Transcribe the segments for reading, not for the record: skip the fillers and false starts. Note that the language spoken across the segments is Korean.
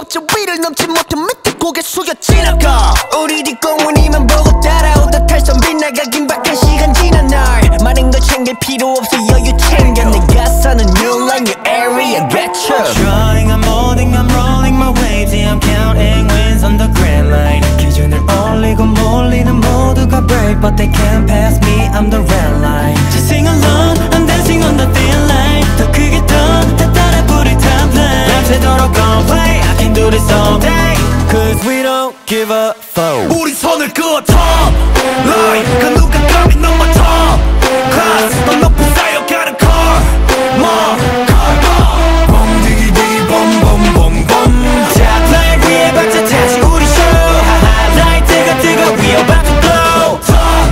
없죠 위를 넘지 못해 밑에 고개 숙여 지나가 우리 뒷공문이만 보고 따라오다 탈선 빗나가 긴박한 시간 지난 날 많은 걸 챙길 필요 없어 여유 챙겨 내가 사는 new line your area get you Trying I'm molding I'm rolling my waves yeah, I'm counting wins on the grand line 기준을 올리고 몰리는 모두가 brave but they can't pass me I'm the red line Just sing along I'm dancing on the thin line 더 크게 더 따라 부를 top line 밤새도록 gon' play I can do this all day Cause we don't give a fuck 우리 손을 그어 top line 그 누가 감히 넘어 top class 더 높이 쌓여가는 car more car more bom디기디 bombombom top line 위에 박자 다시 우리 show 하하라이트가 뜨거 we about to blow top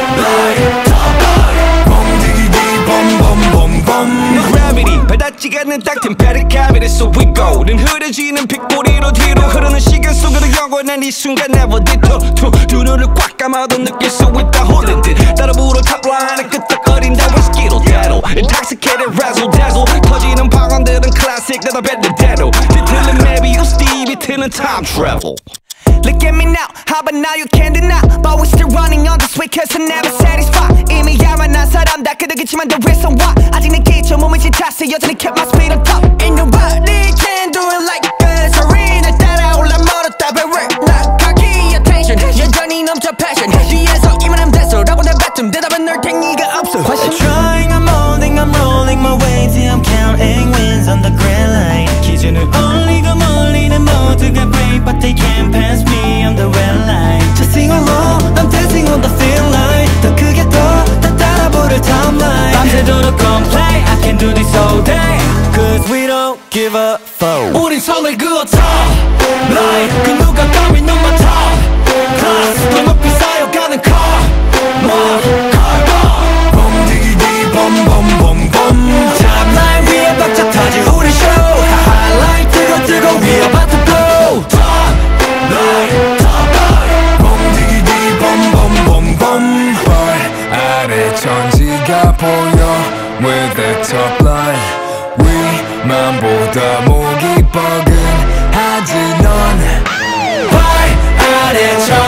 line bom디기디 bombombom Gravity 받닿지가 않는 딱 템페리 cavity so we go 는 흐려지는 빗꼬리로 뒤로 흐르는 시간 속으로 영원한 이 순간 never detour 두 눈을 꽉 감아도 느낄 수 있다 홀린 듯 따라 불어 탑라인에 끄떡거린다 whiskey로 대로 Intoxicated razzle dazzle 터지는 방언들은 classic 내가 뱉는 대로 뒤틀린 maybe you Stevie 틀린 time travel Look at me now, how about now you can't deny But we still running on this way cause I'm never satisfied 이미 야만한 사람 다 그득이지만 the reason why 아직 내 기초 몸을 지쳤어 여전히 kept my speed on top Ain't nobody can do it like us 소리 날 따라올라 멀었다 but we're not cocky attention 여전히 넘쳐 passion 뒤에서 이만한 대소라고 내 뱉음 대답은 널 탱이가 없어 Trying I'm molding I'm rolling my waves yeah, I'm counting wins on the grand line 기준을 올리고 몰리는 모두가 brave but they can't pass me I'm the red line Just sing along I'm dancing on the thin line 더 크게 더 따라 부를 top line 밤새도록 gon' play I can do this all day Cause we don't give a fuck 우린 손을 그어 top line 그 누가 감히 넘어 top class 더 높이 쌓여가는 car more car more bom디기디 bombombom top line 위에 박자 터질 우리 show 하하라이트가 뜨거 we about to blow top line bom디기디 bombombom 발 아래 천지가 보여 With the top line 위만 보다 목이 뻐근하지 넌 발 아래 저